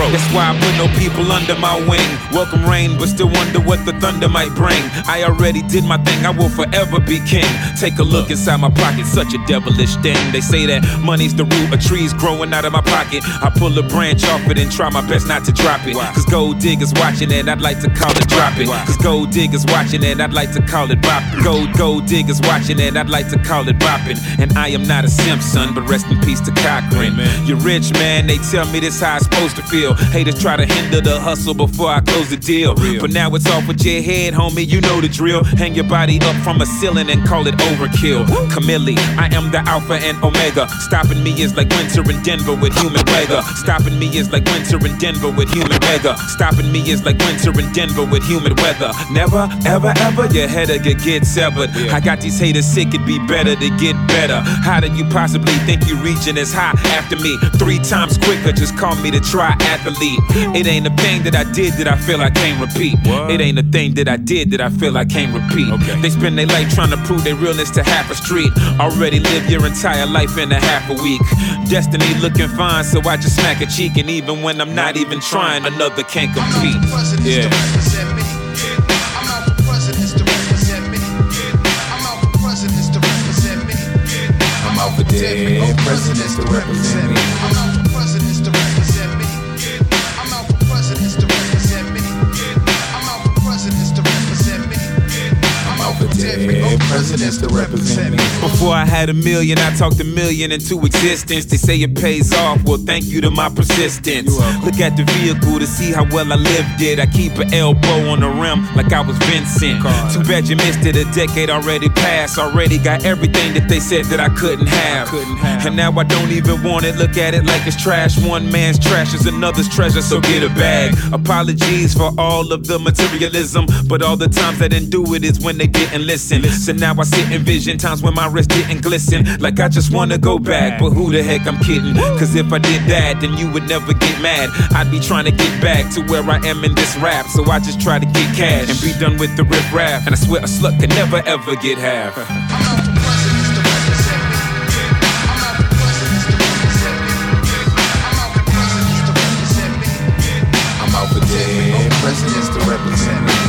That's why I put no people under my wing. Welcome rain, but still wonder what the thunder might bring. I already did my thing, I will forever be king. Take a look inside my pocket, such a devilish thing. They say that money's the root of trees growing out of my pocket. I pull a branch off it and try my best not to drop it. Cause gold diggers watching and I'd like to call it drop it. Cause gold diggers watching and I'd like to call it bop. Gold diggers watching and I'd like to call it bopping. And I am not a simp, son, but rest in peace to Cochran. You're rich, man, they tell me this how it's supposed to feel. Haters try to hinder the hustle before I close the deal. But now it's off with your head, homie, you know the drill. Hang your body up from a ceiling and call it overkill. Camille, I am the alpha and omega. Stopping me is like winter in Denver with human weather. Stopping me is like winter in Denver with human weather. Stopping me is like winter in Denver with humid weather. Never, ever, ever your head could get severed. I got these haters sick, it'd be better to get better. How did you possibly think you reaching as high after me? 3 times quicker, just call me the triathlete. It ain't a thing that I did that I feel I can't repeat. It ain't a thing that I did that I feel I can't repeat. They spend their life trying to prove their realness to half a street. Already live your entire life in a half a week. Destiny looking fine, so I just smack a cheek. And even when I'm not even trying, another can't compete. Yeah. I'm out for presidents to represent me. I'm out for presidents to represent me. I'm out for dead presidents to represent me. I'm out for presidents to represent me. I'm out for presidents to represent me. I'm out for presidents to represent me. I'm out for dead presidents to represent me. Before I had a million, I talked a million into existence. They say it pays off, well thank you to my persistence. Look at the vehicle to see how well I lived it. I keep an elbow on the rim like I was Vincent. Too bad you missed it, a decade already passed. Already got everything that they said that I couldn't have. And now I don't even want it, look at it like it's trash. One man's trash is another's treasure, so get a bag. Apologies for all of the materialism, but all the times I didn't do it is when they didn't listen. So now I sit and vision times when my wrist didn't glisten. Like I just wanna go back, but who the heck I'm kidding? Cause if I did that, then you would never get mad. I'd be trying to get back to where I am in this rap. So I just try to get cash and be done with the riff rap. And I swear a slut can never ever get half. I'm out for presidents to represent me. I'm out for presidents to represent me. I'm out for dead presidents to represent me.